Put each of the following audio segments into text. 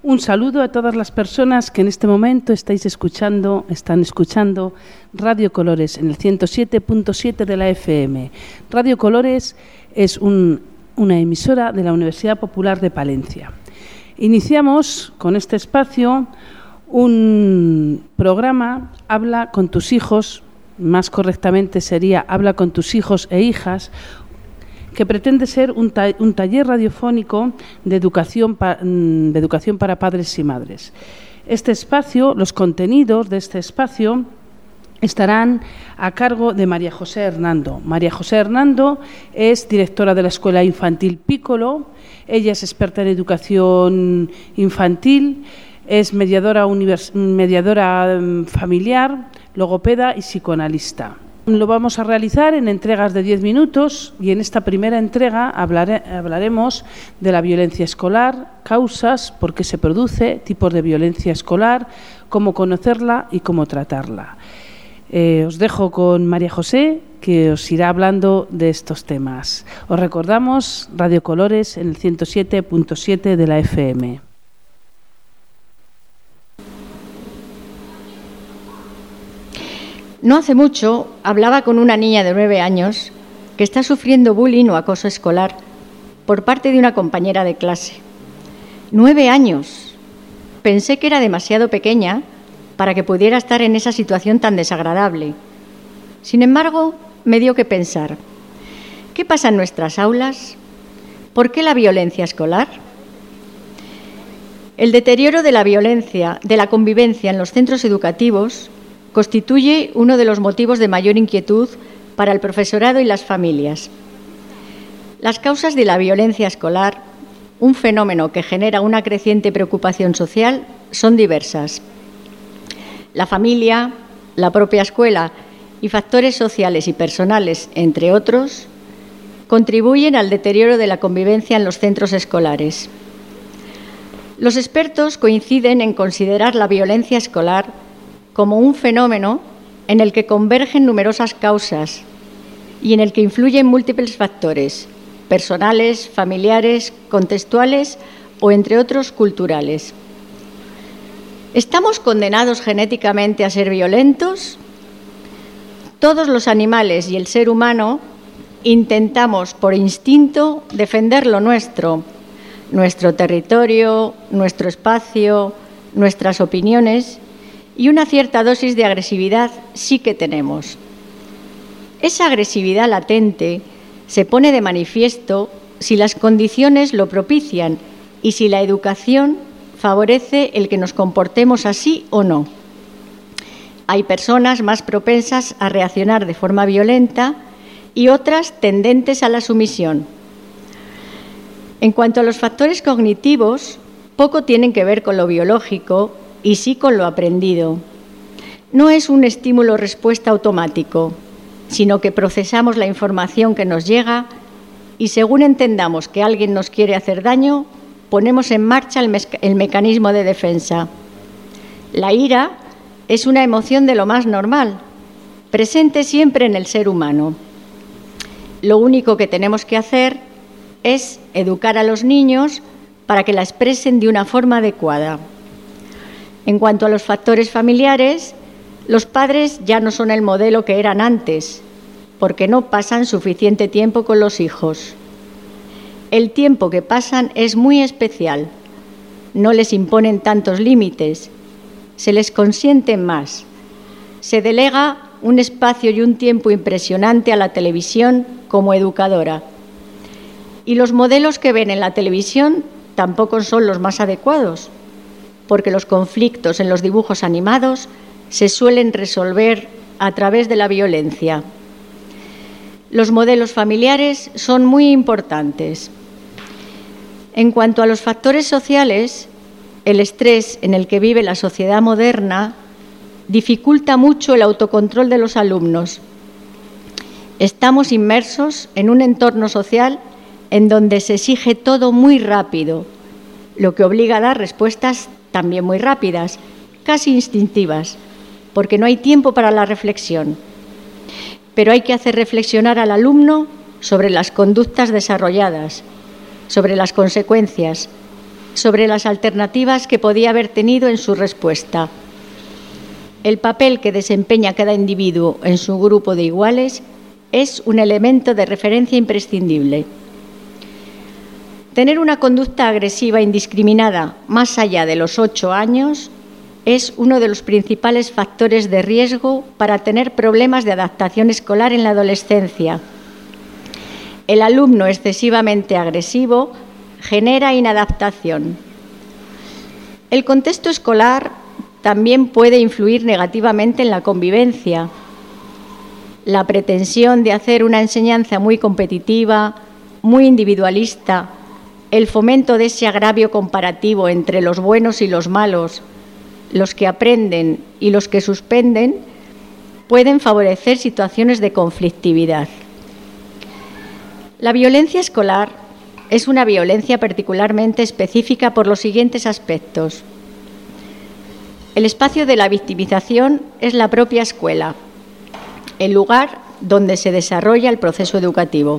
Un saludo a todas las personas que en este momento están escuchando Radio Colores en el 107.7 de la FM. Radio Colores es una emisora de la Universidad Popular de Palencia. Iniciamos con este espacio un programa Habla con tus hijos, más correctamente sería Habla con tus hijos e hijas, que pretende ser un taller radiofónico de educación para padres y madres. Los contenidos de este espacio estarán a cargo de María José Hernando. María José Hernando es directora de la Escuela Infantil Piccolo. Ella es experta en educación infantil, es mediadora familiar, logopeda y psicoanalista. Lo vamos a realizar en entregas de 10 minutos y en esta primera entrega hablaremos de la violencia escolar, causas, por qué se produce, tipos de violencia escolar, cómo conocerla y cómo tratarla. Os dejo con María José, que os irá hablando de estos temas. Os recordamos Radio Colores en el 107.7 de la FM. No hace mucho hablaba con una niña de 9 años que está sufriendo bullying o acoso escolar por parte de una compañera de clase. 9 años. Pensé que era demasiado pequeña para que pudiera estar en esa situación tan desagradable. Sin embargo, me dio que pensar. ¿Qué pasa en nuestras aulas? ¿Por qué la violencia escolar? El deterioro de la convivencia en los centros educativos constituye uno de los motivos de mayor inquietud para el profesorado y las familias. Las causas de la violencia escolar, un fenómeno que genera una creciente preocupación social, son diversas. La familia, la propia escuela y factores sociales y personales, entre otros, contribuyen al deterioro de la convivencia en los centros escolares. Los expertos coinciden en considerar la violencia escolar como un fenómeno en el que convergen numerosas causas y en el que influyen múltiples factores, personales, familiares, contextuales o, entre otros, culturales. ¿Estamos condenados genéticamente a ser violentos? Todos los animales y el ser humano intentamos, por instinto, defender lo nuestro territorio, nuestro espacio, nuestras opiniones, y una cierta dosis de agresividad sí que tenemos. Esa agresividad latente se pone de manifiesto si las condiciones lo propician y si la educación favorece el que nos comportemos así o no. Hay personas más propensas a reaccionar de forma violenta y otras tendentes a la sumisión. En cuanto a los factores cognitivos, poco tienen que ver con lo biológico y sí con lo aprendido. No es un estímulo-respuesta automático, sino que procesamos la información que nos llega y según entendamos que alguien nos quiere hacer daño, ponemos en marcha el mecanismo de defensa. La ira es una emoción de lo más normal, presente siempre en el ser humano. Lo único que tenemos que hacer es educar a los niños para que la expresen de una forma adecuada. En cuanto a los factores familiares, los padres ya no son el modelo que eran antes, porque no pasan suficiente tiempo con los hijos. El tiempo que pasan es muy especial. No les imponen tantos límites, se les consienten más. Se delega un espacio y un tiempo impresionante a la televisión como educadora. Y los modelos que ven en la televisión tampoco son los más adecuados, porque los conflictos en los dibujos animados se suelen resolver a través de la violencia. Los modelos familiares son muy importantes. En cuanto a los factores sociales, el estrés en el que vive la sociedad moderna dificulta mucho el autocontrol de los alumnos. Estamos inmersos en un entorno social en donde se exige todo muy rápido, lo que obliga a dar respuestas también muy rápidas, casi instintivas, porque no hay tiempo para la reflexión. Pero hay que hacer reflexionar al alumno sobre las conductas desarrolladas, sobre las consecuencias, sobre las alternativas que podía haber tenido en su respuesta. El papel que desempeña cada individuo en su grupo de iguales es un elemento de referencia imprescindible. Tener una conducta agresiva indiscriminada más allá de los 8 años es uno de los principales factores de riesgo para tener problemas de adaptación escolar en la adolescencia. El alumno excesivamente agresivo genera inadaptación. El contexto escolar también puede influir negativamente en la convivencia. La pretensión de hacer una enseñanza muy competitiva, muy individualista, el fomento de ese agravio comparativo entre los buenos y los malos, los que aprenden y los que suspenden, pueden favorecer situaciones de conflictividad. La violencia escolar es una violencia particularmente específica por los siguientes aspectos. El espacio de la victimización es la propia escuela, el lugar donde se desarrolla el proceso educativo.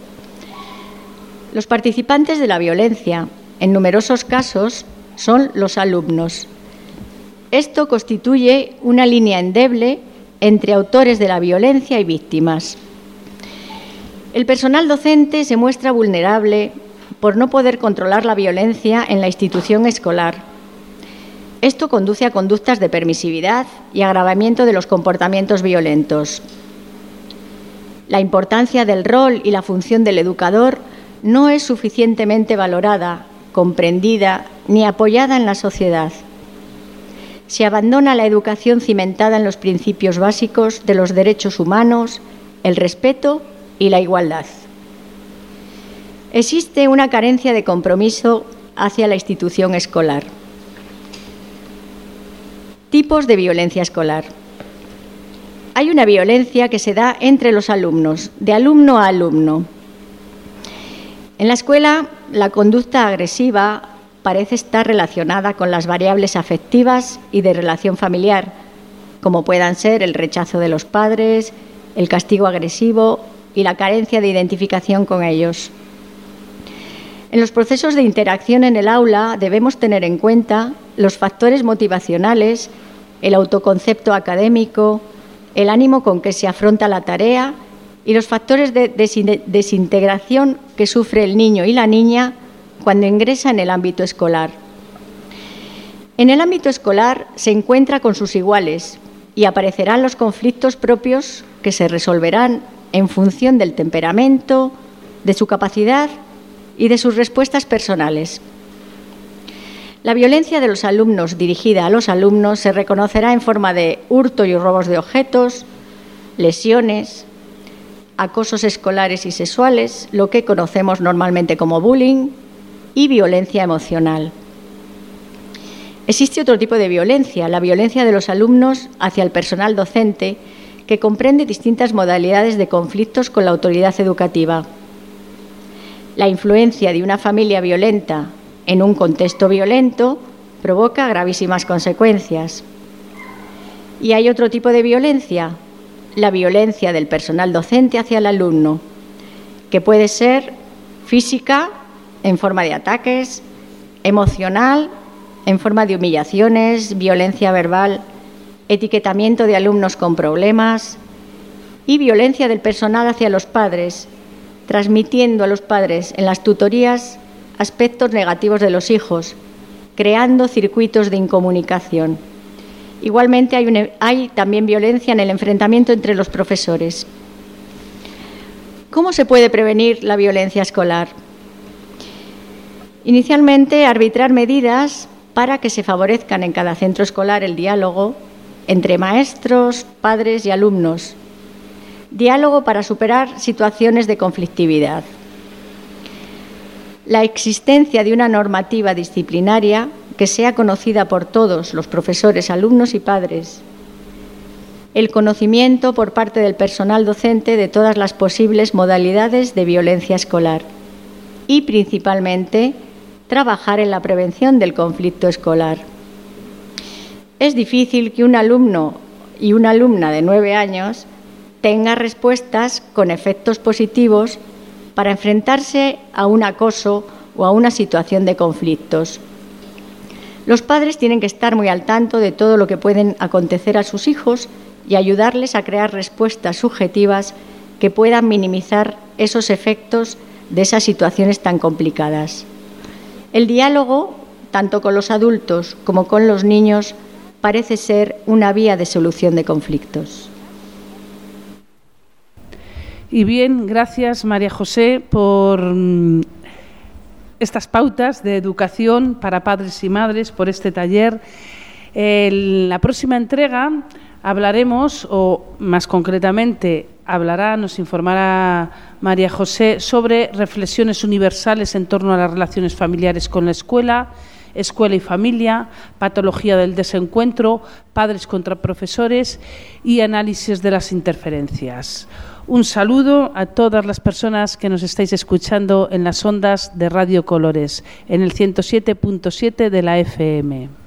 Los participantes de la violencia, en numerosos casos, son los alumnos. Esto constituye una línea endeble entre autores de la violencia y víctimas. El personal docente se muestra vulnerable por no poder controlar la violencia en la institución escolar. Esto conduce a conductas de permisividad y agravamiento de los comportamientos violentos. La importancia del rol y la función del educador no es suficientemente valorada, comprendida ni apoyada en la sociedad. Se abandona la educación cimentada en los principios básicos de los derechos humanos, el respeto y la igualdad. Existe una carencia de compromiso hacia la institución escolar. Tipos de violencia escolar. Hay una violencia que se da entre los alumnos, de alumno a alumno. En la escuela, la conducta agresiva parece estar relacionada con las variables afectivas y de relación familiar, como puedan ser el rechazo de los padres, el castigo agresivo y la carencia de identificación con ellos. En los procesos de interacción en el aula debemos tener en cuenta los factores motivacionales, el autoconcepto académico, el ánimo con que se afronta la tarea y los factores de desintegración que sufre el niño y la niña cuando ingresa en el ámbito escolar. En el ámbito escolar se encuentra con sus iguales y aparecerán los conflictos propios que se resolverán en función del temperamento, de su capacidad y de sus respuestas personales. La violencia de los alumnos dirigida a los alumnos se reconocerá en forma de hurto y robos de objetos, lesiones, acosos escolares y sexuales, lo que conocemos normalmente como bullying, y violencia emocional. Existe otro tipo de violencia, la violencia de los alumnos hacia el personal docente, que comprende distintas modalidades de conflictos con la autoridad educativa. La influencia de una familia violenta en un contexto violento provoca gravísimas consecuencias. Y hay otro tipo de violencia, la violencia del personal docente hacia el alumno, que puede ser física, en forma de ataques, emocional, en forma de humillaciones, violencia verbal, etiquetamiento de alumnos con problemas y violencia del personal hacia los padres, transmitiendo a los padres en las tutorías aspectos negativos de los hijos, creando circuitos de incomunicación. Igualmente hay también violencia en el enfrentamiento entre los profesores. ¿Cómo se puede prevenir la violencia escolar? Inicialmente, arbitrar medidas para que se favorezcan en cada centro escolar el diálogo entre maestros, padres y alumnos. Diálogo para superar situaciones de conflictividad. La existencia de una normativa disciplinaria que sea conocida por todos los profesores, alumnos y padres. El conocimiento por parte del personal docente de todas las posibles modalidades de violencia escolar. Y, principalmente, trabajar en la prevención del conflicto escolar. Es difícil que un alumno y una alumna de 9 años tenga respuestas con efectos positivos para enfrentarse a un acoso o a una situación de conflictos. Los padres tienen que estar muy al tanto de todo lo que pueden acontecer a sus hijos y ayudarles a crear respuestas subjetivas que puedan minimizar esos efectos de esas situaciones tan complicadas. El diálogo, tanto con los adultos como con los niños, parece ser una vía de solución de conflictos. Y bien, gracias María José por estas pautas de educación para padres y madres, por este taller. En la próxima entrega hablaremos, o más concretamente nos informará María José sobre reflexiones universales en torno a las relaciones familiares con la escuela y familia, patología del desencuentro, padres contra profesores y análisis de las interferencias. Un saludo a todas las personas que nos estáis escuchando en las ondas de Radio Colores, en el 107.7 de la FM.